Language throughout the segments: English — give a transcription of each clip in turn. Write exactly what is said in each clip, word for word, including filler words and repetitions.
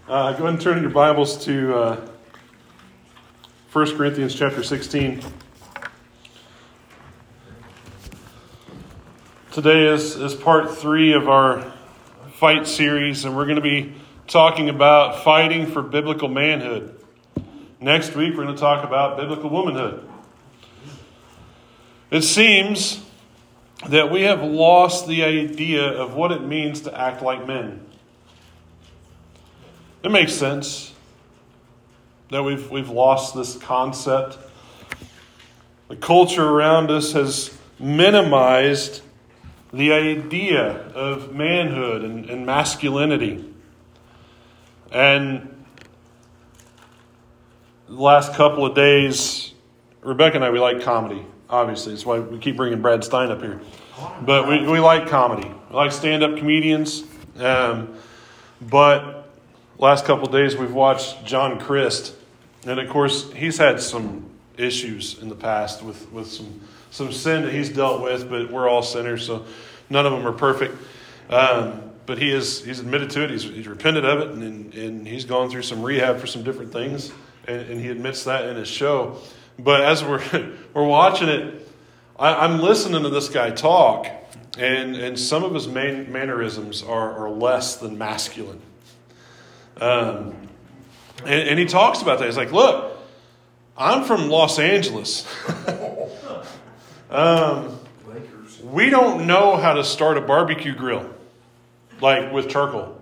Uh, go ahead and turn in your Bibles to uh, First Corinthians chapter sixteen. Today is, is part three of our fight series, and we're going to be talking about fighting for biblical manhood. Next week, we're going to talk about biblical womanhood. It seems that we have lost the idea of what it means to act like men. It makes sense that we've we've lost this concept. The culture around us has minimized the idea of manhood and, and masculinity. And the last couple of days, Rebecca and I, we like comedy. Obviously, that's why we keep bringing Brad Stein up here. But we, we like comedy. We like stand-up comedians. Um, but last couple of days, we've watched John Crist. And, of course, he's had some issues in the past with, with some, some sin that he's dealt with. But we're all sinners, so none of them are perfect. Um, but he is he's admitted to it. He's, he's repented of it. And, and he's gone through some rehab for some different things. And, and he admits that in his show. But as we're we're watching it, I, I'm listening to this guy talk, and, and some of his man, mannerisms are, are less than masculine. Um, and, and he talks about that. He's like, "Look, I'm from Los Angeles. um, we don't know how to start a barbecue grill, like with charcoal.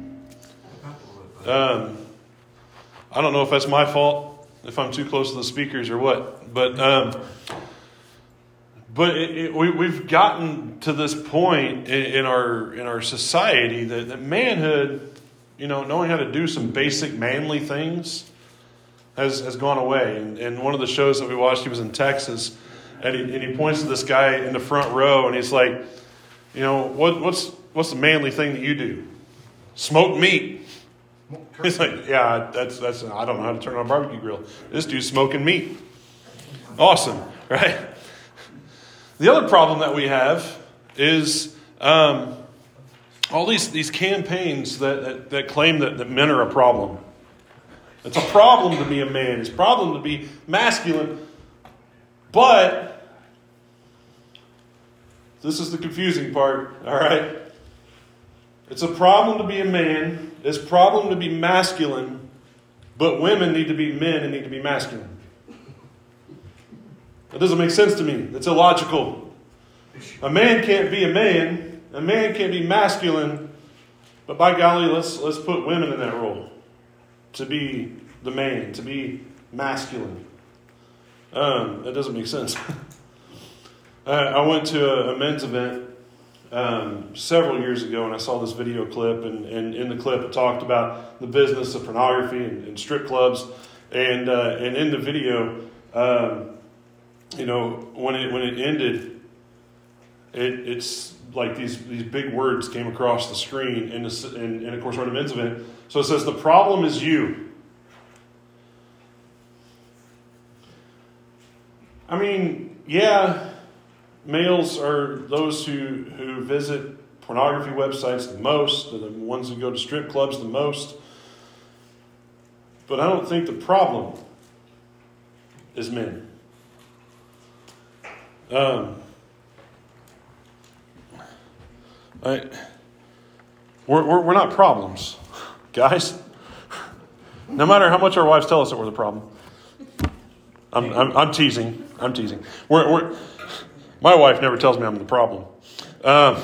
Um, I don't know if that's my fault." If I'm too close to the speakers or what. But um, but it, it, we, we've gotten to this point in, in our in our society that, that manhood, you know, knowing how to do some basic manly things has, has gone away. And, and one of the shows that we watched, he was in Texas, and he, and he points to this guy in the front row, and he's like, you know, what, what's what's the manly thing that you do? Smoke meat. He's like, yeah, that's that's. I don't know how to turn on a barbecue grill. This dude's smoking meat. Awesome, right? The other problem that we have is um, all these these campaigns that, that, that claim that, that men are a problem. It's a problem to be a man. It's a problem to be masculine. But this is the confusing part, all right? It's a problem to be a man. It's a problem to be masculine. But women need to be men and need to be masculine. That doesn't make sense to me. It's illogical. A man can't be a man. A man can't be masculine. But by golly, let's let's put women in that role. To be the man. To be masculine. Um, that doesn't make sense. I, I went to a, a men's event Um, several years ago, and I saw this video clip, and, and in the clip it talked about the business of pornography and, and strip clubs, and uh, and in the video, um, you know, when it when it ended, it, it's like these these big words came across the screen, and, and and of course we're at a men's event, so it says the problem is you. I mean, yeah. Males are those who, who visit pornography websites the most. They're the ones who go to strip clubs the most. But I don't think the problem is men. Um, I, we're, we're, we're not problems, guys. No matter how much our wives tell us that we're the problem. I'm, I'm, I'm teasing. I'm teasing. We're... we're My wife never tells me I'm the problem. Um,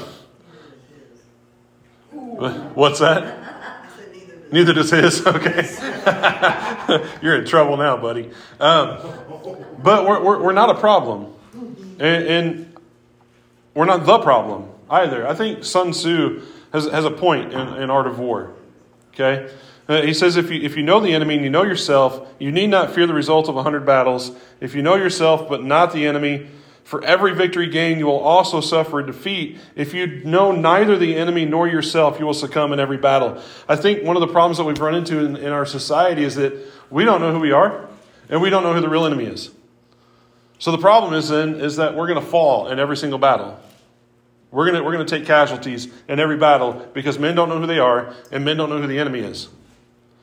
what's that? Neither does his. Okay. You're in trouble now, buddy. Um, but we're, we're we're not a problem. And, and we're not the problem either. I think Sun Tzu has, has a point in, in Art of War. Okay? Uh, he says, if you if you know the enemy and you know yourself, you need not fear the result of a hundred battles. If you know yourself but not the enemy, for every victory gained, you will also suffer a defeat. If you know neither the enemy nor yourself, you will succumb in every battle. I think one of the problems that we've run into in, in our society is that we don't know who we are, and we don't know who the real enemy is. So the problem is then is that we're going to fall in every single battle. We're going to we're going to take casualties in every battle because men don't know who they are and men don't know who the enemy is.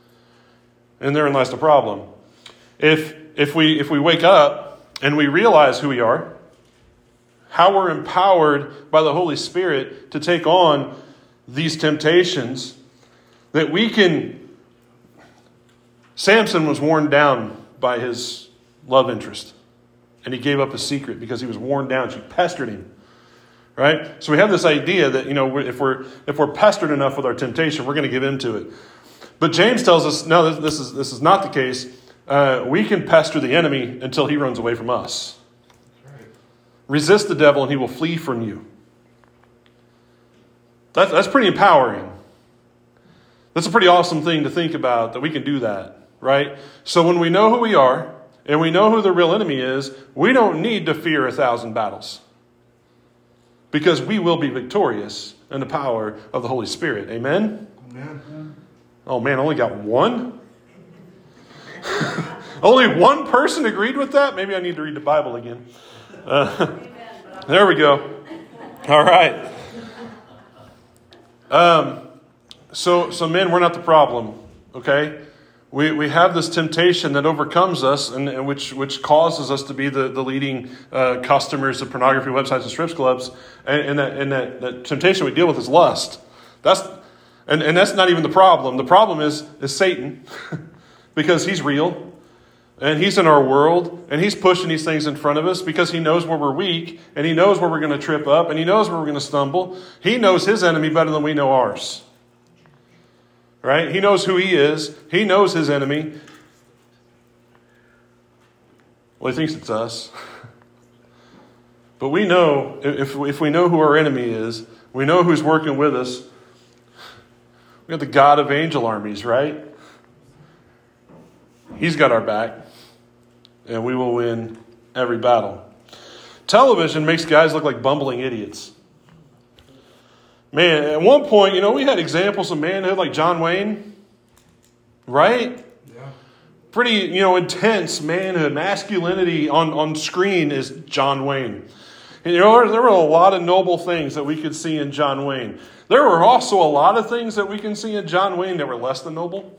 And therein lies the problem. If if we if we wake up and we realize who we are, how we're empowered by the Holy Spirit to take on these temptations, that we can... Samson was worn down by his love interest. And he gave up his secret because he was worn down. She pestered him. Right? So we have this idea that, you know, if we're if we're pestered enough with our temptation, we're going to give into it. But James tells us, no, this, this is this is not the case. Uh, we can pester the enemy until he runs away from us. Right. Resist the devil and he will flee from you. That's, that's pretty empowering. That's a pretty awesome thing to think about, that we can do that, right? So when we know who we are and we know who the real enemy is, we don't need to fear a thousand battles. Because we will be victorious in the power of the Holy Spirit. Amen? Amen. Oh man, I only got one? Only one person agreed with that? Maybe I need to read the Bible again. Uh, there we go. All right. Um, so, so men, we're not the problem, okay? We we have this temptation that overcomes us and, and which which causes us to be the, the leading uh, customers of pornography websites and strips clubs. And, and, that, and that, that temptation we deal with is lust. That's and, and that's not even the problem. The problem is, is Satan because he's real. And he's in our world, and he's pushing these things in front of us because he knows where we're weak, and he knows where we're going to trip up, and he knows where we're going to stumble. He knows his enemy better than we know ours. Right? He knows who he is. He knows his enemy. Well, he thinks it's us. But we know, if, if we know who our enemy is, we know who's working with us. We got the God of angel armies, right? He's got our back. And we will win every battle. Television makes guys look like bumbling idiots. Man, at one point, you know, we had examples of manhood like John Wayne. Right? Yeah. Pretty, you know, intense manhood, masculinity on, on screen is John Wayne. And, you know, there were a lot of noble things that we could see in John Wayne. There were also a lot of things that we can see in John Wayne that were less than noble.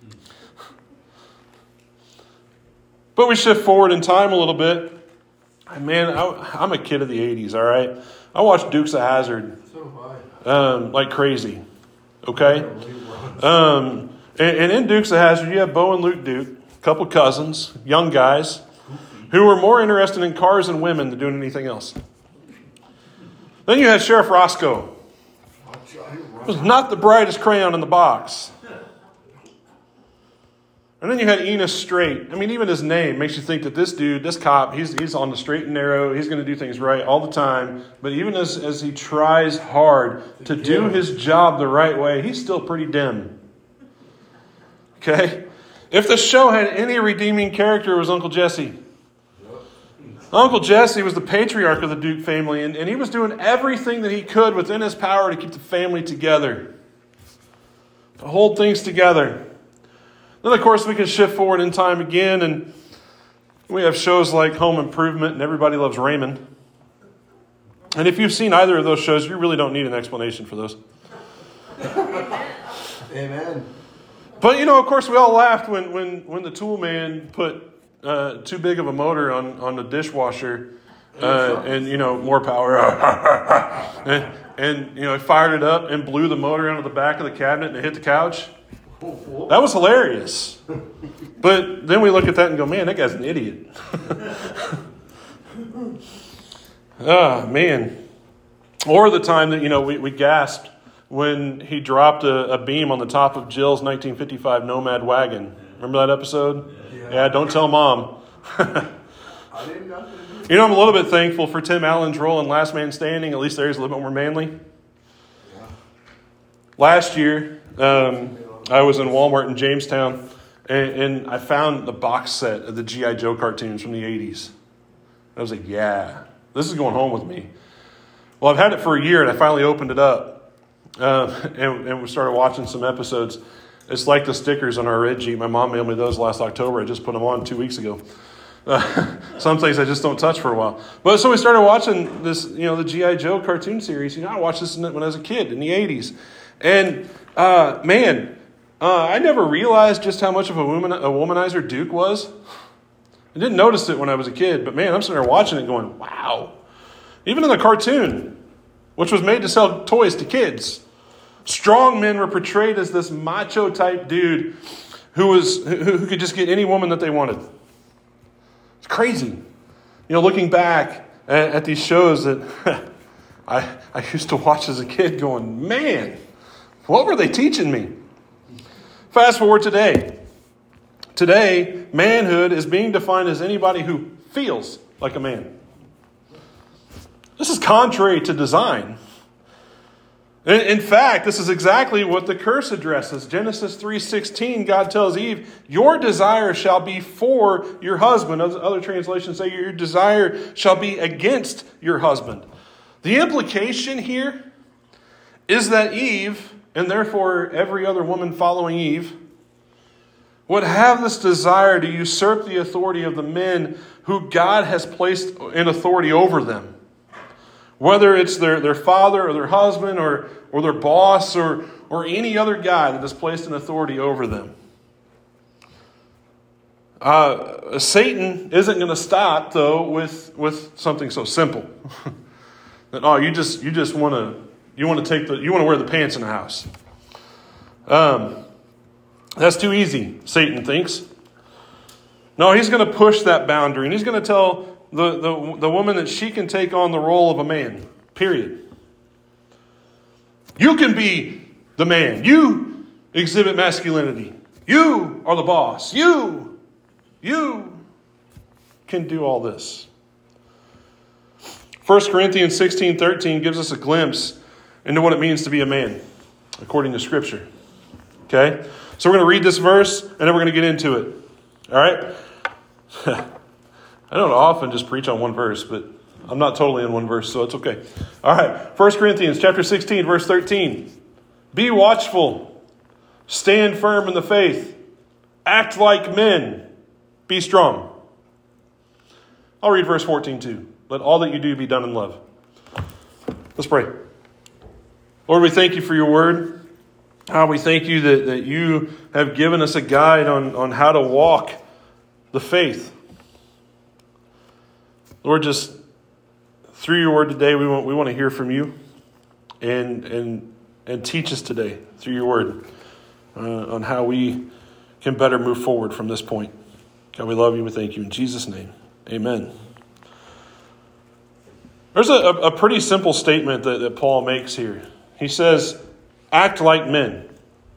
But we shift forward in time a little bit. Man, I, I'm a kid of the eighties, all right? I watched Dukes of Hazzard um, like crazy, okay? Um, and, and in Dukes of Hazzard, you have Bo and Luke Duke, a couple cousins, young guys, who were more interested in cars and women than doing anything else. Then you had Sheriff Roscoe. Was not the brightest crayon in the box. And then you had Enos Straight. I mean, even his name makes you think that this dude, this cop, he's he's on the straight and narrow. He's going to do things right all the time. But even as, as he tries hard to do his job the right way, he's still pretty dim. Okay? If the show had any redeeming character, it was Uncle Jesse. Uncle Jesse was the patriarch of the Duke family, and, and he was doing everything that he could within his power to keep the family together, to hold things together. Then, of course, we can shift forward in time again, and we have shows like Home Improvement and Everybody Loves Raymond. And if you've seen either of those shows, you really don't need an explanation for those. Amen. But, you know, of course, we all laughed when, when, when the tool man put uh, too big of a motor on, on the dishwasher uh, and, you know, more power. and, and, you know, he fired it up and blew the motor onto the back of the cabinet and it hit the couch. That was hilarious. But then we look at that and go, man, that guy's an idiot. Ah, man. Or the time that, you know, we, we gasped when he dropped a, a beam on the top of Jill's nineteen fifty-five Nomad wagon. Remember that episode? Yeah, yeah, don't tell Mom. I didn't know. You know, I'm a little bit thankful for Tim Allen's role in Last Man Standing. At least there he's a little bit more manly. Yeah. Last year, um, I was in Walmart in Jamestown, and, and I found the box set of the G I. Joe cartoons from the eighties. I was like, yeah, this is going home with me. Well, I've had it for a year, and I finally opened it up, uh, and, and we started watching some episodes. It's like the stickers on our Red Jeep. My mom mailed me those last October. I just put them on two weeks ago. Uh, some things I just don't touch for a while. But so we started watching this, you know, the G I. Joe cartoon series. You know, I watched this when I was a kid in the eighties. And, uh, man... Uh, I never realized just how much of a, woman, a womanizer Duke was. I didn't notice it when I was a kid, but man, I'm sitting there watching it going, wow. Even in the cartoon, which was made to sell toys to kids, strong men were portrayed as this macho type dude who was who, who could just get any woman that they wanted. It's crazy. You know, looking back at, at these shows that I, I used to watch as a kid going, man, what were they teaching me? Fast forward today. Today, manhood is being defined as anybody who feels like a man. This is contrary to design. In, in fact, this is exactly what the curse addresses. Genesis three sixteen, God tells Eve, your desire shall be for your husband. Other translations say your desire shall be against your husband. The implication here is that Eve, and therefore every other woman following Eve, would have this desire to usurp the authority of the men who God has placed in authority over them. Whether it's their, their father or their husband or, or their boss or, or any other guy that is placed in authority over them. Uh, Satan isn't going to stop, though, with, with something so simple. that, oh, you just you just want to you want to take the you want to wear the pants in the house. Um, that's too easy, Satan thinks. No, he's going to push that boundary, and he's going to tell the, the, the woman that she can take on the role of a man, period. You can be the man. You exhibit masculinity. You are the boss. You, you can do all this. First Corinthians sixteen thirteen gives us a glimpse into what it means to be a man, according to Scripture. Okay? So we're going to read this verse, and then we're going to get into it. All right? I don't often just preach on one verse, but I'm not totally in one verse, so it's okay. All right. First Corinthians chapter sixteen, verse thirteen. Be watchful. Stand firm in the faith. Act like men. Be strong. I'll read verse fourteen too. Let all that you do be done in love. Let's pray. Lord, we thank you for your word. Ah, we thank you that, that you have given us a guide on, on how to walk the faith. Lord, just through your word today, we want we want to hear from you and and and teach us today through your word uh, on how we can better move forward from this point. God, we love you. We thank you in Jesus' name. Amen. There's a, a pretty simple statement that, that Paul makes here. He says, act like men.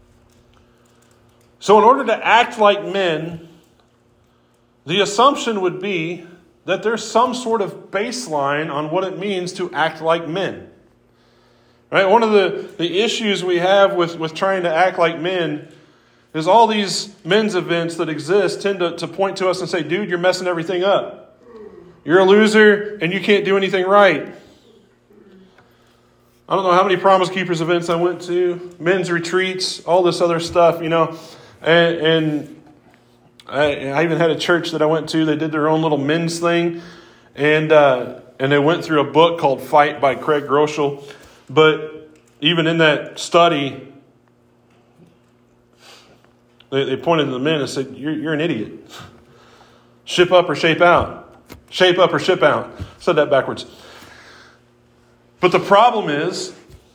So in order to act like men, the assumption would be that there's some sort of baseline on what it means to act like men. Right? One of the, the issues we have with, with trying to act like men is all these men's events that exist tend to, to point to us and say, dude, you're messing everything up. You're a loser and you can't do anything right. I don't know how many Promise Keepers events I went to, men's retreats, all this other stuff, you know. And, and I, I even had a church that I went to. They did their own little men's thing. And uh, and they went through a book called Fight by Craig Groeschel. But even in that study, they, they pointed to the men and said, you're, you're an idiot. Ship up or shape out. Shape up or ship out. Said that backwards. But the problem is,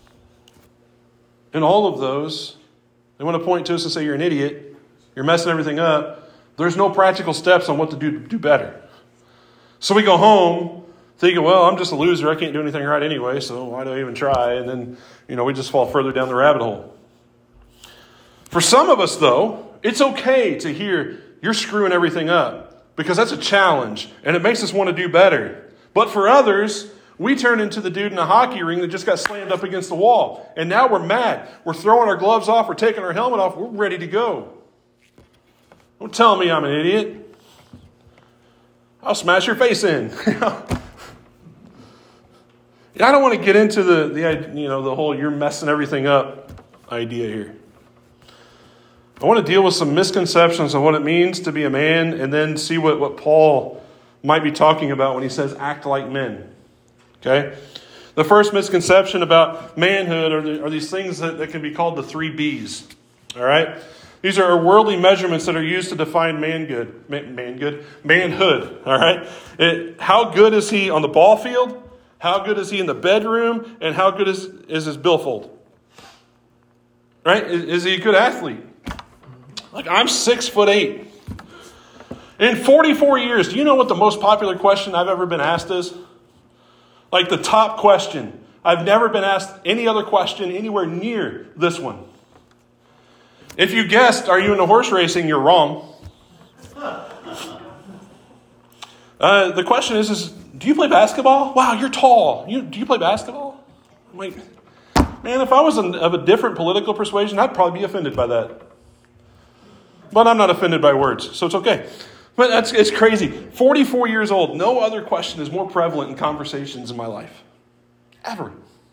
in all of those, they want to point to us and say, you're an idiot. You're messing everything up. There's no practical steps on what to do to do better. So we go home thinking, well, I'm just a loser. I can't do anything right anyway, so why do I even try? And then, you know, we just fall further down the rabbit hole. For some of us, though, it's okay to hear you're screwing everything up because that's a challenge and it makes us want to do better. But for others, we turn into the dude in a hockey ring that just got slammed up against the wall. And now we're mad. We're throwing our gloves off. We're taking our helmet off. We're ready to go. Don't tell me I'm an idiot. I'll smash your face in. I don't want to get into the, the you know the whole you're messing everything up idea here. I want to deal with some misconceptions of what it means to be a man and then see what, what Paul might be talking about when he says act like men. Okay? The first misconception about manhood are, the, are these things that, that can be called the three B's. All right? These are worldly measurements that are used to define manhood, man, manhood, manhood. All right? It, how good is he on the ball field? How good is he in the bedroom? And how good is, is his billfold? Right? Is, is he a good athlete? Like, I'm six foot eight. In forty-four years, do you know what the most popular question I've ever been asked is? Like the top question. I've never been asked any other question anywhere near this one. If you guessed, are you into horse racing? You're wrong. Uh, the question is, is, do you play basketball? Wow, you're tall. You, do you play basketball? I'm like, man, if I was an, of a different political persuasion, I'd probably be offended by that. But I'm not offended by words, so it's okay. But that's it's crazy. forty-four years old. No other question is more prevalent in conversations in my life. Ever.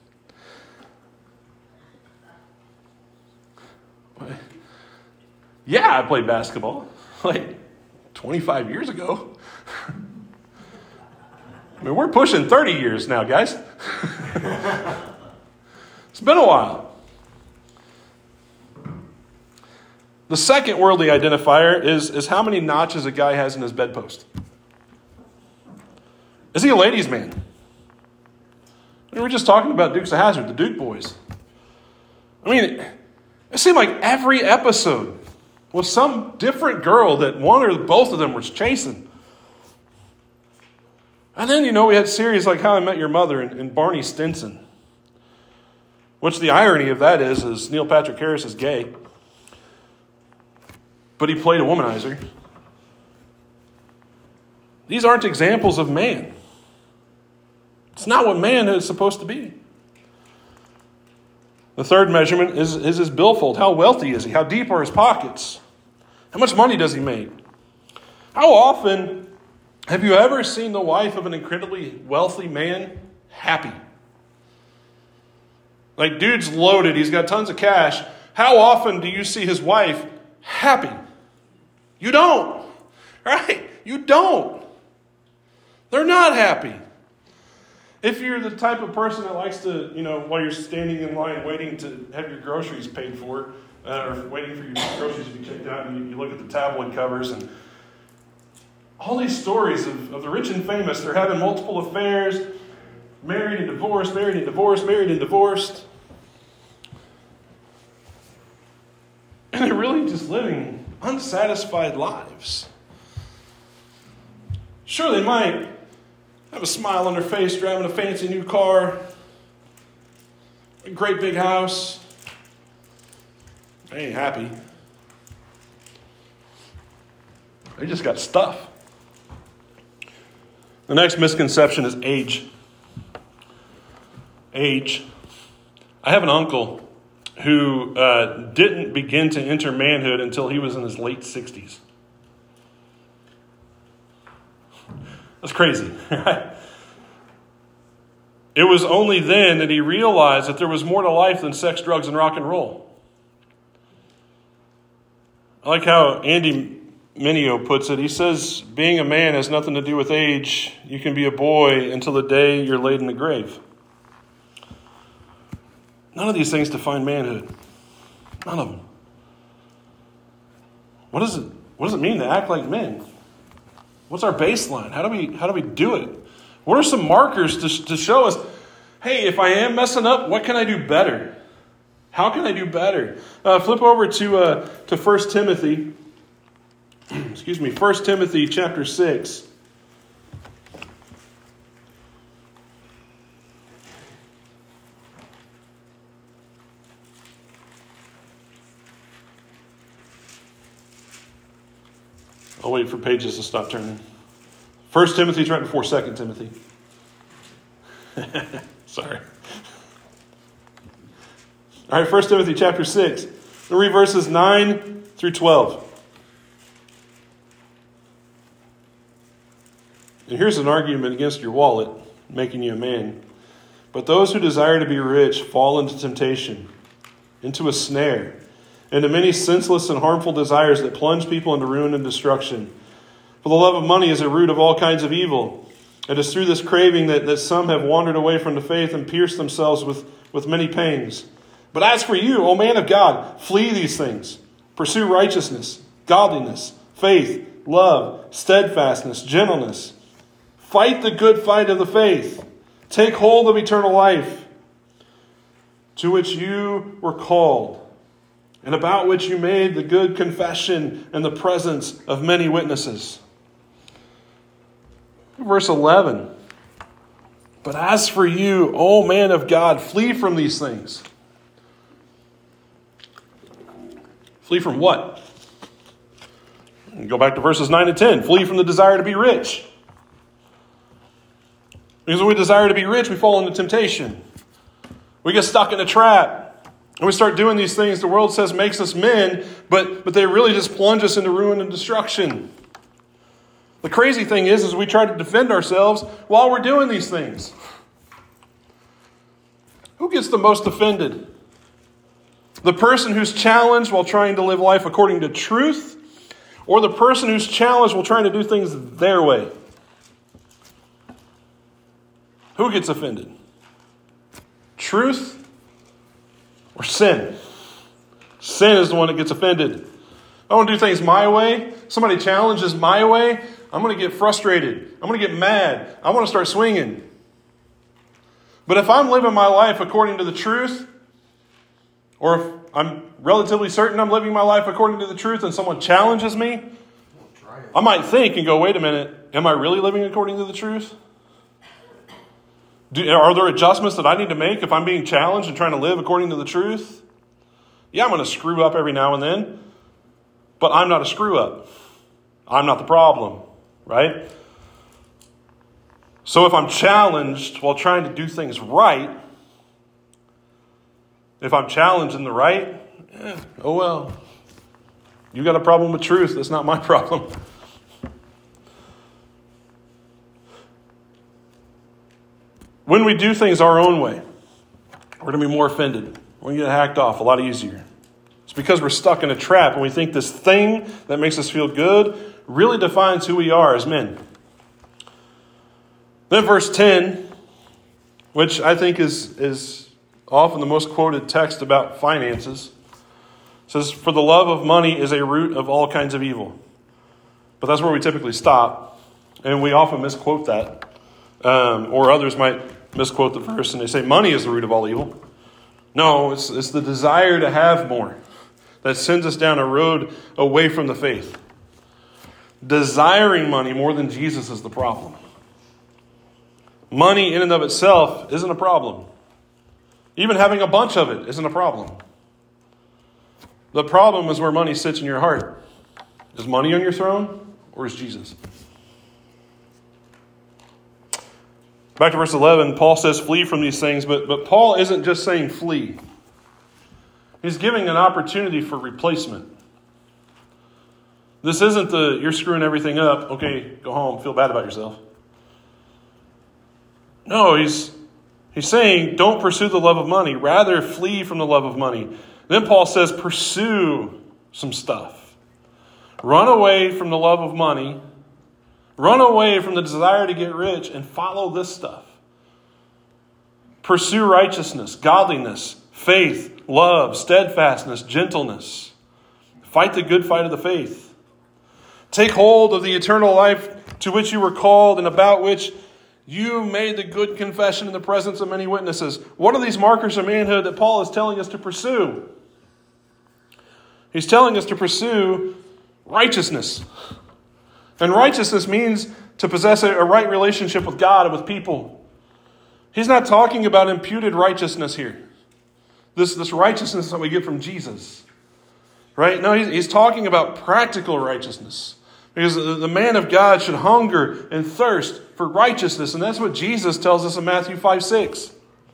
Yeah, I played basketball. Like twenty-five years ago. I mean, we're pushing thirty years now, guys. It's been a while. The second worldly identifier is, is how many notches a guy has in his bedpost. Is he a ladies' man? We were just talking about Dukes of Hazzard, the Duke boys. I mean, it seemed like every episode was some different girl that one or both of them was chasing. And then, you know, we had series like How I Met Your Mother and, and Barney Stinson. Which the irony of that is, is Neil Patrick Harris is gay. But he played a womanizer. These aren't examples of man. It's not what man is supposed to be. The third measurement is, is his billfold. How wealthy is he? How deep are his pockets? How much money does he make? How often have you ever seen the wife of an incredibly wealthy man happy? Like, dude's loaded. He's got tons of cash. How often do you see his wife happy? You don't. Right? You don't. They're not happy. If you're the type of person that likes to, you know, while you're standing in line waiting to have your groceries paid for, uh, or waiting for your groceries to be checked out, and you, you look at the tabloid covers and all these stories of, of the rich and famous, they're having multiple affairs, married and divorced, married and divorced, married and divorced. And they're really just living unsatisfied lives. Sure, they might have a smile on their face, driving a fancy new car, a great big house. They ain't happy. They just got stuff. The next misconception is age. Age. I have an uncle who uh, didn't begin to enter manhood until he was in his late sixties. That's crazy, right? It was only then that he realized that there was more to life than sex, drugs, and rock and roll. I like how Andy Mineo puts it. He says, being a man has nothing to do with age. You can be a boy until the day you're laid in the grave. None of these things define manhood. None of them. What does it, what does it mean to act like men? What's our baseline? How do we how do we do it? What are some markers to, to show us, hey, if I am messing up, what can I do better? How can I do better? Uh, flip over to uh, to First Timothy. Excuse me, First Timothy chapter six. I'll wait for pages to stop turning. First Timothy's right before Second Timothy. Sorry. All right, First Timothy chapter six. We'll read verses nine through twelve. And here's an argument against your wallet, making you a man. But those who desire to be rich fall into temptation, into a snare, and to many senseless and harmful desires that plunge people into ruin and destruction. For the love of money is a root of all kinds of evil. It is through this craving that, that some have wandered away from the faith and pierced themselves with, with many pangs. But as for you, O man of God, flee these things. Pursue righteousness, godliness, faith, love, steadfastness, gentleness. Fight the good fight of the faith. Take hold of eternal life, to which you were called, and about which you made the good confession in the presence of many witnesses. Verse eleven. But as for you, O man of God, flee from these things. Flee from what? Go back to verses nine and ten. Flee from the desire to be rich. Because when we desire to be rich, we fall into temptation. We get stuck in a trap. And we start doing these things the world says makes us men, but, but they really just plunge us into ruin and destruction. The crazy thing is, is we try to defend ourselves while we're doing these things. Who gets the most offended? The person who's challenged while trying to live life according to truth, or the person who's challenged while trying to do things their way? Who gets offended? Truth or sin? Sin is the one that gets offended. I want to do things my way. Somebody challenges my way. I'm going to get frustrated. I'm going to get mad. I want to start swinging. But if I'm living my life according to the truth, or if I'm relatively certain I'm living my life according to the truth and someone challenges me, I might think and go, wait a minute, am I really living according to the truth? Do, are there adjustments that I need to make if I'm being challenged and trying to live according to the truth? Yeah, I'm going to screw up every now and then, but I'm not a screw up. I'm not the problem, right? So if I'm challenged while trying to do things right, if I'm challenged in the right, eh, oh well. You got a problem with truth. That's not my problem. When we do things our own way, we're going to be more offended. We're going to get hacked off a lot easier. It's because we're stuck in a trap and we think this thing that makes us feel good really defines who we are as men. Then verse ten, which I think is, is often the most quoted text about finances, says, for the love of money is a root of all kinds of evil. But that's where we typically stop. And we often misquote that. Um, or others might misquote the verse and they say money is the root of all evil. No, it's, it's the desire to have more that sends us down a road away from the faith. Desiring money more than Jesus is the problem. Money in and of itself isn't a problem. Even having a bunch of it isn't a problem. The problem is where money sits in your heart. Is money on your throne or is Jesus? Back to verse eleven, Paul says flee from these things, but, but Paul isn't just saying flee. He's giving an opportunity for replacement. This isn't the, you're screwing everything up, okay, go home, feel bad about yourself. No, he's, he's saying don't pursue the love of money, rather flee from the love of money. Then Paul says pursue some stuff. Run away from the love of money. Run away from the desire to get rich and follow this stuff. Pursue righteousness, godliness, faith, love, steadfastness, gentleness. Fight the good fight of the faith. Take hold of the eternal life to which you were called and about which you made the good confession in the presence of many witnesses. What are these markers of manhood that Paul is telling us to pursue? He's telling us to pursue righteousness. And righteousness means to possess a right relationship with God and with people. He's not talking about imputed righteousness here. This, this righteousness that we get from Jesus. Right? No, he's, he's talking about practical righteousness. Because the, the man of God should hunger and thirst for righteousness. And that's what Jesus tells us in Matthew five six.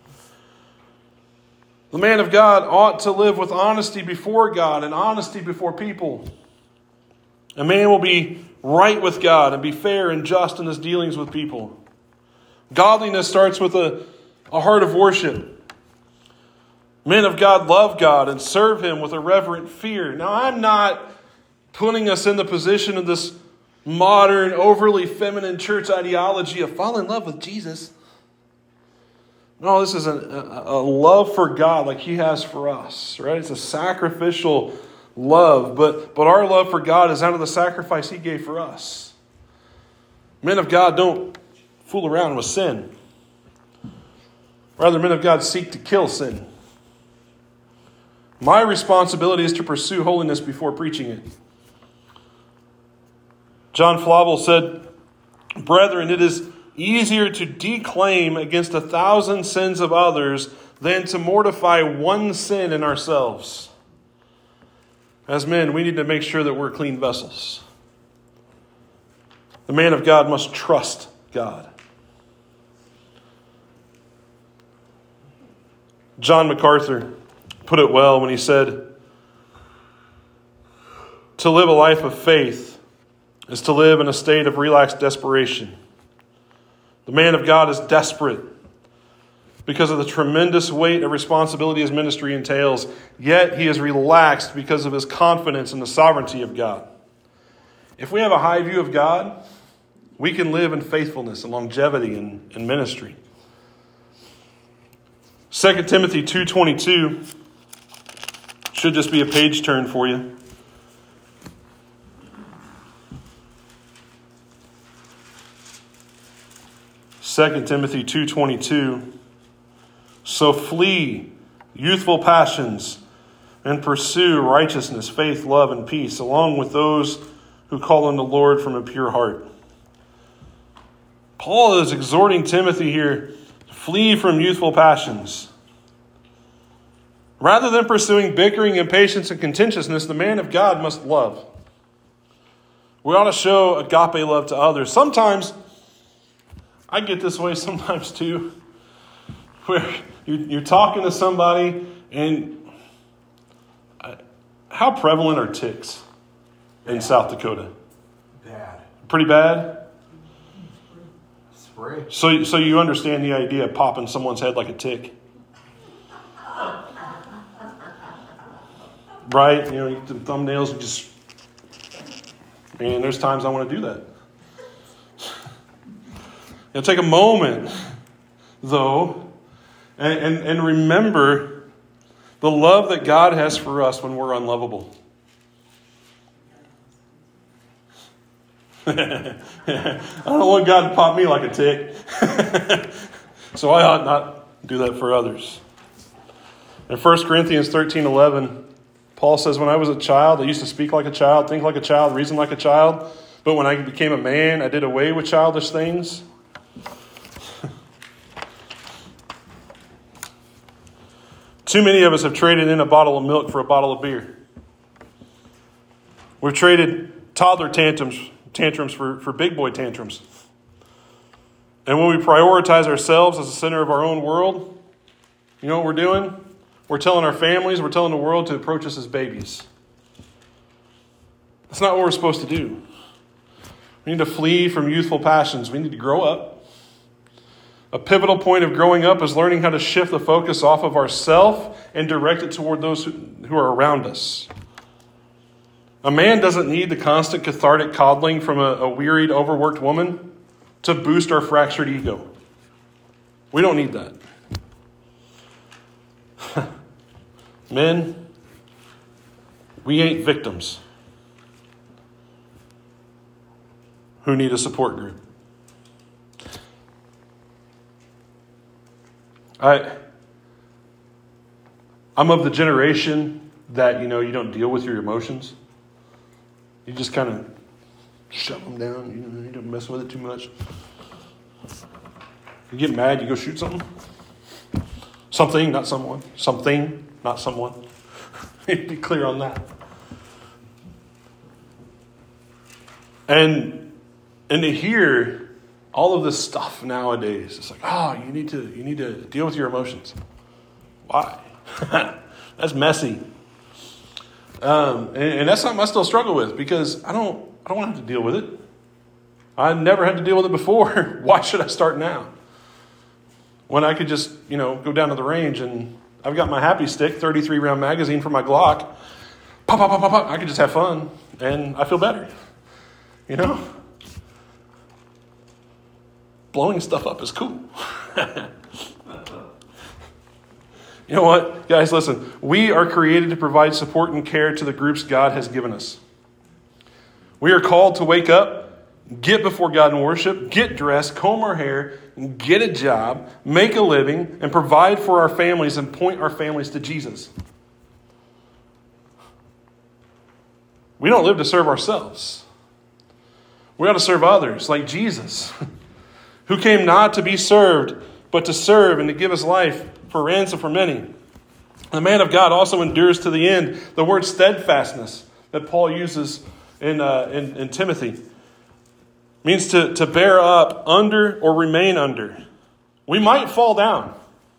The man of God ought to live with honesty before God and honesty before people. A man will be right with God and be fair and just in his dealings with people. Godliness starts with a, a heart of worship. Men of God love God and serve Him with a reverent fear. Now, I'm not putting us in the position of this modern, overly feminine church ideology of fall in love with Jesus. No, this is a, a, a love for God like he has for us, right? It's a sacrificial love, but, but our love for God is out of the sacrifice he gave for us. Men of God don't fool around with sin. Rather, men of God seek to kill sin. My responsibility is to pursue holiness before preaching it. John Flavel said, "Brethren, it is easier to declaim against a thousand sins of others than to mortify one sin in ourselves." As men, we need to make sure that we're clean vessels. The man of God must trust God. John MacArthur put it well when he said, "To live a life of faith is to live in a state of relaxed desperation. The man of God is desperate because of the tremendous weight of responsibility his ministry entails, yet he is relaxed because of his confidence in the sovereignty of God." If we have a high view of God, we can live in faithfulness and longevity in, in ministry. Second Timothy two twenty-two should just be a page turn for you. Second Timothy two twenty-two. "So flee youthful passions and pursue righteousness, faith, love, and peace, along with those who call on the Lord from a pure heart." Paul is exhorting Timothy here, flee from youthful passions. Rather than pursuing bickering, impatience, and contentiousness, the man of God must love. We ought to show agape love to others. Sometimes, I get this way sometimes too, where you're talking to somebody and how prevalent are ticks in South Dakota? Bad. Pretty bad? Spray. So, so you understand the idea of popping someone's head like a tick? Right? You know, you get the thumbnails and just... Man, there's times I want to do that. Now take a moment, though, and, and, and remember the love that God has for us when we're unlovable. I don't want God to pop me like a tick. So I ought not do that for others. In First Corinthians thirteen eleven, Paul says, "When I was a child, I used to speak like a child, think like a child, reason like a child. But when I became a man, I did away with childish things." Too many of us have traded in a bottle of milk for a bottle of beer. We've traded toddler tantrums, tantrums for, for big boy tantrums. And when we prioritize ourselves as the center of our own world, you know what we're doing? We're telling our families, we're telling the world to approach us as babies. That's not what we're supposed to do. We need to flee from youthful passions. We need to grow up. A pivotal point of growing up is learning how to shift the focus off of ourself and direct it toward those who, who are around us. A man doesn't need the constant cathartic coddling from a, a wearied, overworked woman to boost our fractured ego. We don't need that. Men, we ain't victims who need a support group. I, I'm of the generation that, you know, you don't deal with your emotions. You just kind of shove them down. You know, you don't mess with it too much. You get mad, you go shoot something. Something, not someone. Something, not someone. Be clear on that. And and to hear all of this stuff nowadays, it's like, oh, you need to you need to deal with your emotions. Why? That's messy. Um, and, and that's something I still struggle with because I don't I don't want to have to deal with it. I never had to deal with it before. Why should I start now? When I could just, you know, go down to the range and I've got my Happy Stick, thirty-three round magazine for my Glock. Pop, pop, pop, pop, pop. I could just have fun and I feel better. You know? Blowing stuff up is cool. You know what? Guys, listen. We are created to provide support and care to the groups God has given us. We are called to wake up, get before God in worship, get dressed, comb our hair, get a job, make a living, and provide for our families and point our families to Jesus. We don't live to serve ourselves. We ought to serve others like Jesus, who came not to be served, but to serve and to give his life for ransom for many. The man of God also endures to the end. The word steadfastness that Paul uses in, uh, in, in Timothy means to, to bear up under or remain under. We might fall down,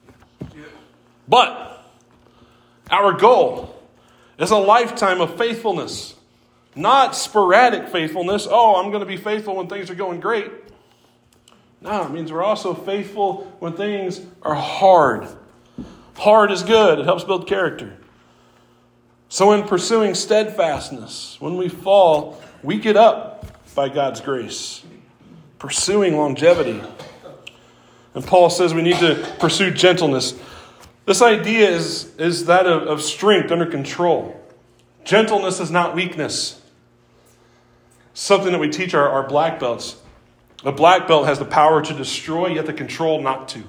but our goal is a lifetime of faithfulness, not sporadic faithfulness. Oh, I'm going to be faithful when things are going great. No, it means we're also faithful when things are hard. Hard is good. It helps build character. So in pursuing steadfastness, when we fall, we get up by God's grace. Pursuing longevity. And Paul says we need to pursue gentleness. This idea is, is that of, of strength under control. Gentleness is not weakness. Something that we teach our, our black belts. A black belt has the power to destroy, yet the control not to.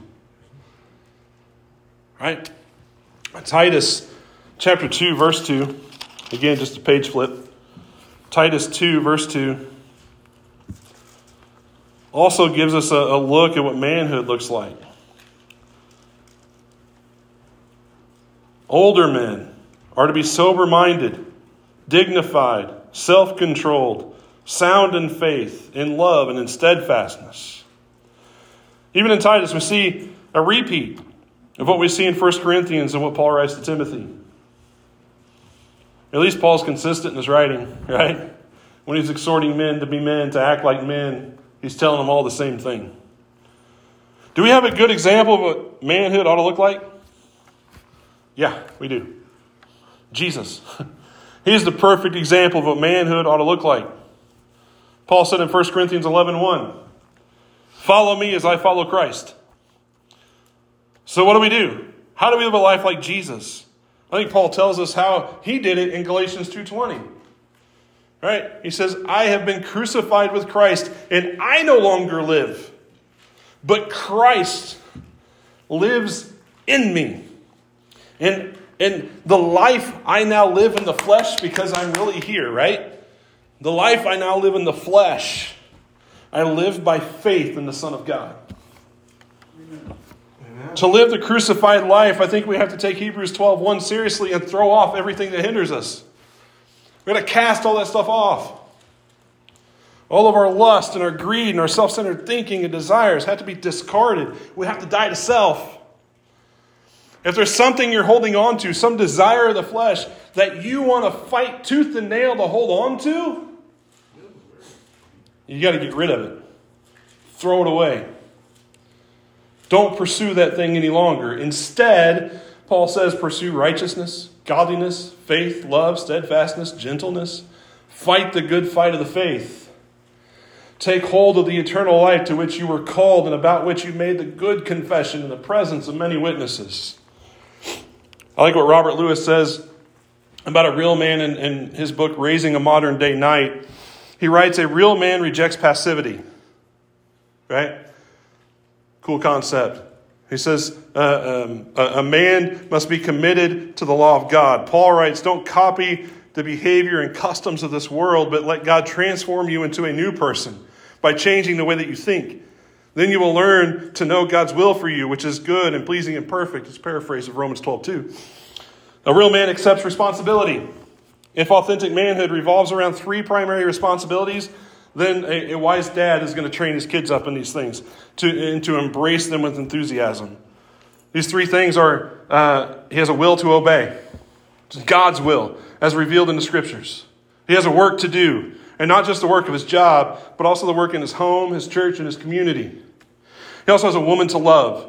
Right? Titus chapter two, verse two. Again, just a page flip. Titus two, verse two. Also gives us a, a look at what manhood looks like. Older men are to be sober-minded, dignified, self-controlled, sound in faith, in love, and in steadfastness. Even in Titus, we see a repeat of what we see in First Corinthians and what Paul writes to Timothy. At least Paul's consistent in his writing, right? When he's exhorting men to be men, to act like men, he's telling them all the same thing. Do we have a good example of what manhood ought to look like? Yeah, we do. Jesus. He's the perfect example of what manhood ought to look like. Paul said in First Corinthians eleven one, follow me as I follow Christ. So what do we do? How do we live a life like Jesus? I think Paul tells us how he did it in Galatians two twenty. Right? He says, I have been crucified with Christ, and I no longer live, but Christ lives in me. And, and the life I now live in the flesh, because I'm really here, right? The life I now live in the flesh, I live by faith in the Son of God. Amen. To live the crucified life, I think we have to take Hebrews twelve one seriously and throw off everything that hinders us. We've got to cast all that stuff off. All of our lust and our greed and our self-centered thinking and desires have to be discarded. We have to die to self. If there's something you're holding on to, some desire of the flesh that you want to fight tooth and nail to hold on to, you got to get rid of it. Throw it away. Don't pursue that thing any longer. Instead, Paul says, pursue righteousness, godliness, faith, love, steadfastness, gentleness. Fight the good fight of the faith. Take hold of the eternal life to which you were called and about which you made the good confession in the presence of many witnesses. I like what Robert Lewis says about a real man in, in his book, Raising a Modern Day Knight. He writes, a real man rejects passivity. Right? Cool concept. He says, uh, um, a, a man must be committed to the law of God. Paul writes, don't copy the behavior and customs of this world, but let God transform you into a new person by changing the way that you think. Then you will learn to know God's will for you, which is good and pleasing and perfect. It's a paraphrase of Romans twelve two. A real man accepts responsibility. If authentic manhood revolves around three primary responsibilities, then a, a wise dad is going to train his kids up in these things to, and to embrace them with enthusiasm. These three things are, uh, he has a will to obey. It's God's will, as revealed in the Scriptures. He has a work to do, and not just the work of his job, but also the work in his home, his church, and his community. He also has a woman to love.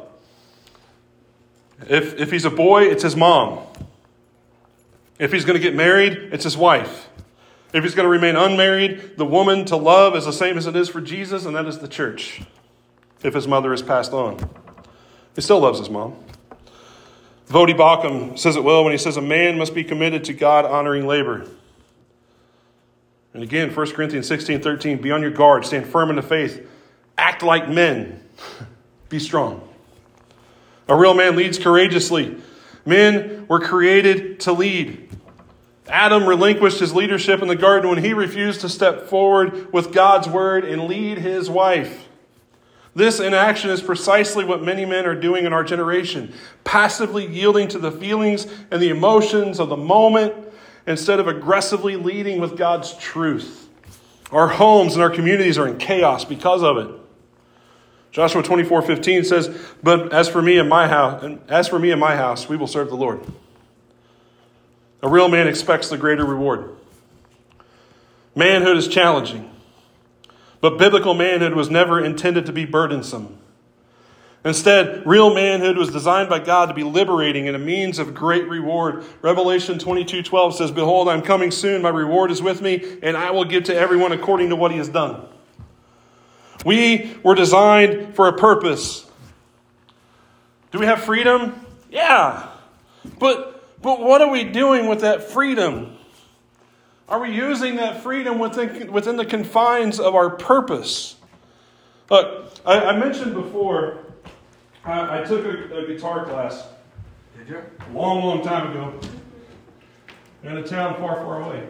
If, if he's a boy, it's his mom. If he's going to get married, it's his wife. If he's going to remain unmarried, the woman to love is the same as it is for Jesus, and that is the church. If his mother is passed on. He still loves his mom. Vodi Bakum says it well when he says a man must be committed to God-honoring labor. And again, First Corinthians sixteen thirteen, be on your guard, stand firm in the faith, act like men, be strong. A real man leads courageously. Men were created to lead. Adam relinquished his leadership in the garden when he refused to step forward with God's word and lead his wife. This inaction is precisely what many men are doing in our generation, passively yielding to the feelings and the emotions of the moment instead of aggressively leading with God's truth. Our homes and our communities are in chaos because of it. Joshua twenty-four fifteen says, "But as for me and my house, and as for me and my house, we will serve the Lord." A real man expects the greater reward. Manhood is challenging. But biblical manhood was never intended to be burdensome. Instead, real manhood was designed by God to be liberating and a means of great reward. Revelation twenty-two twelve says, "Behold, I am coming soon. My reward is with me, and I will give to everyone according to what he has done." We were designed for a purpose. Do we have freedom? Yeah. But, but what are we doing with that freedom? Are we using that freedom within, within the confines of our purpose? Look, I, I mentioned before, I, I took a, a guitar class. Did you? A long, long time ago. In a town far, far away.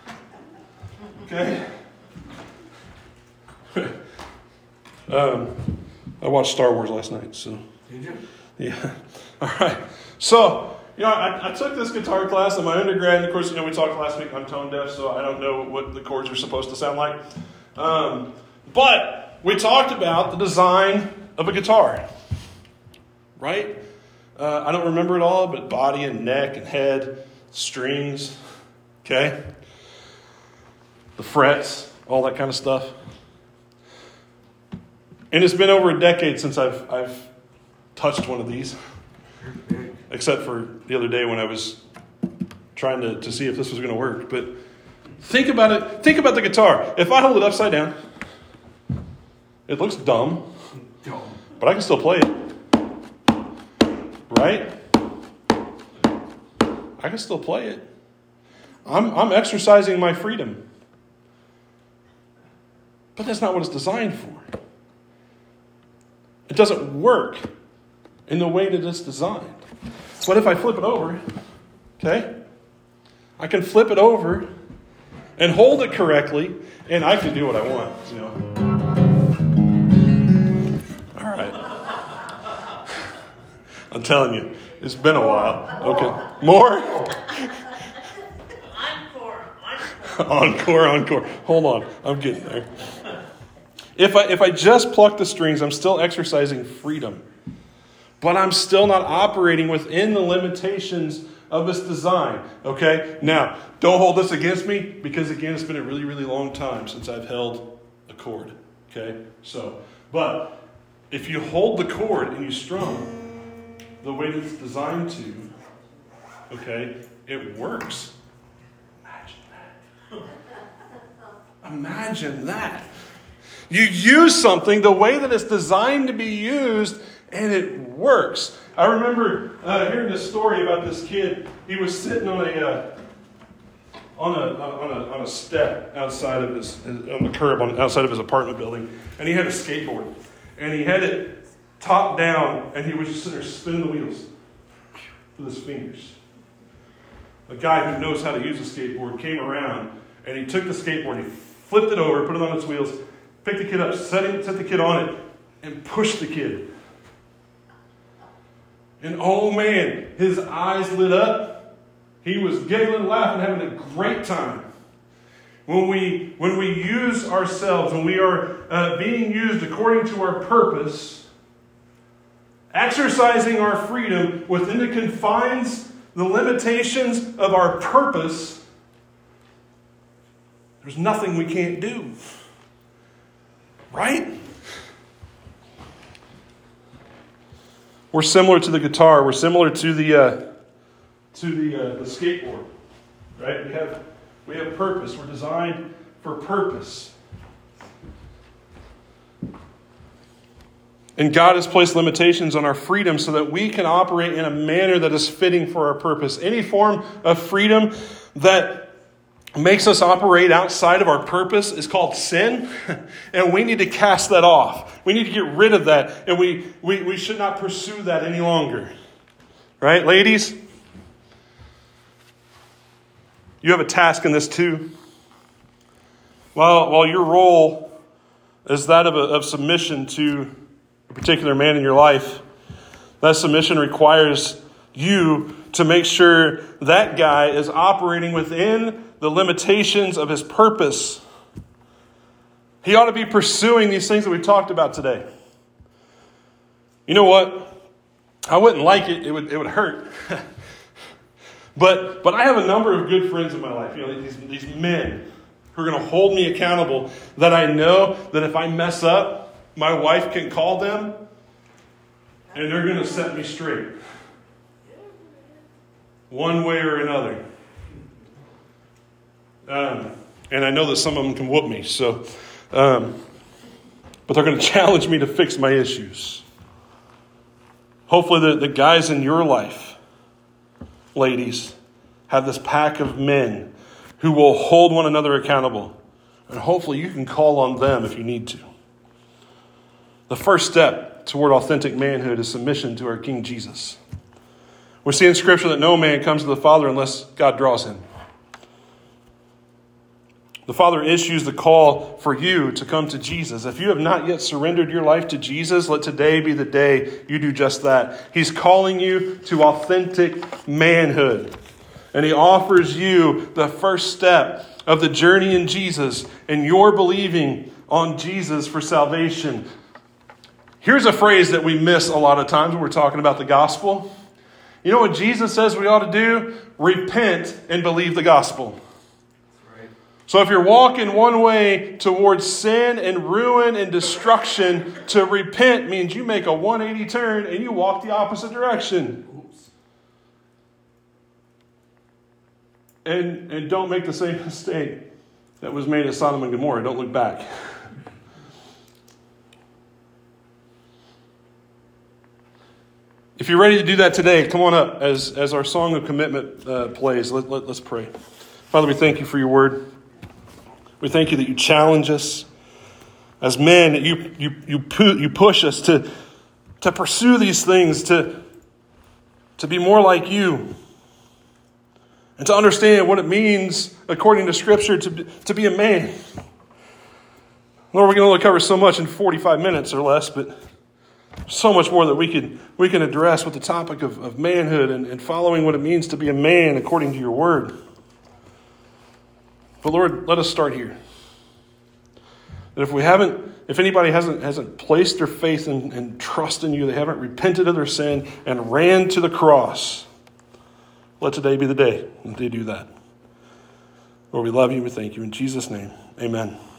Okay? um, I watched Star Wars last night, so. Did you? Yeah. All right. So, you know, I, I took this guitar class in my undergrad, and of course, you know, we talked last week, I'm tone deaf, so I don't know what the chords are supposed to sound like. Um, but we talked about the design of a guitar, right? Uh, I don't remember it all, but body and neck and head, strings, okay? The frets, all that kind of stuff. And it's been over a decade since I've I've touched one of these. Except for the other day when I was trying to, to see if this was going to work. But think about it. Think about the guitar. If I hold it upside down, it looks dumb. Dumb. But I can still play it. Right? I can still play it. I'm, I'm exercising my freedom. But that's not what it's designed for. It doesn't work in the way that it's designed. What if I flip it over? Okay? I can flip it over and hold it correctly, and I can do what I want, you know. All right. I'm telling you, it's been a while. Okay. More? Encore. Encore, encore. Hold on. I'm getting there. If I if I just pluck the strings, I'm still exercising freedom. But I'm still not operating within the limitations of this design. Okay? Now, don't hold this against me because, again, it's been a really, really long time since I've held a chord. Okay? So, but if you hold the chord and you strum the way that it's designed to, okay, it works. Imagine that. Imagine that. You use something the way that it's designed to be used, and it works. I remember uh, hearing this story about this kid. He was sitting on a uh, on a on a on a step outside of his on the curb on outside of his apartment building, and he had a skateboard, and he had it top down, and he was just sitting there spinning the wheels with his fingers. A guy who knows how to use a skateboard came around, and he took the skateboard, he flipped it over, put it on its wheels, picked the kid up, set him, set the kid on it, and pushed the kid. And oh man, his eyes lit up. He was giggling, laughing, having a great time. When we when we use ourselves, when we are uh, being used according to our purpose, exercising our freedom within the confines, the limitations of our purpose, there's nothing we can't do. Right? We're similar to the guitar. We're similar to the uh, to the uh, the skateboard, right? We have we have purpose. We're designed for purpose. And God has placed limitations on our freedom so that we can operate in a manner that is fitting for our purpose. Any form of freedom that makes us operate outside of our purpose is called sin. And we need to cast that off. We need to get rid of that. And we, we, we should not pursue that any longer. Right, ladies? You have a task in this too. While, while your role is that of, a, of submission to a particular man in your life, that submission requires you to make sure that guy is operating within the limitations of his purpose. He ought to be pursuing these things that we talked about today. You know what? I wouldn't like it. It would, it would hurt. but, but I have a number of good friends in my life. You know, these, these men who are going to hold me accountable, that I know that if I mess up, my wife can call them and they're going to set me straight. One way or another. Um, and I know that some of them can whoop me. So, um, but they're going to challenge me to fix my issues. Hopefully the, the guys in your life, ladies, have this pack of men who will hold one another accountable. And hopefully you can call on them if you need to. The first step toward authentic manhood is submission to our King Jesus. We see in Scripture that no man comes to the Father unless God draws him. The Father issues the call for you to come to Jesus. If you have not yet surrendered your life to Jesus, let today be the day you do just that. He's calling you to authentic manhood. And he offers you the first step of the journey in Jesus and your believing on Jesus for salvation. Here's a phrase that we miss a lot of times when we're talking about the gospel. You know what Jesus says we ought to do? Repent and believe the gospel. Right. So if you're walking one way towards sin and ruin and destruction, to repent means you make a one eighty turn and you walk the opposite direction. Oops. And, and don't make the same mistake that was made at Sodom and Gomorrah. Don't look back. If you're ready to do that today, come on up as, as our song of commitment uh, plays. Let, let, let's pray. Father, we thank you for your word. We thank you that you challenge us as men, that you you you, pu- you push us to, to pursue these things, to, to be more like you, and to understand what it means, according to Scripture, to be, to be a man. Lord, we can only cover so much in forty-five minutes or less, but so much more that we can we can address with the topic of, of manhood and, and following what it means to be a man according to your word. But Lord, let us start here. That if we haven't, if anybody hasn't hasn't placed their faith and, and trust in you, they haven't repented of their sin and ran to the cross, let today be the day that they do that. Lord, we love you. We thank you. In Jesus' name, amen.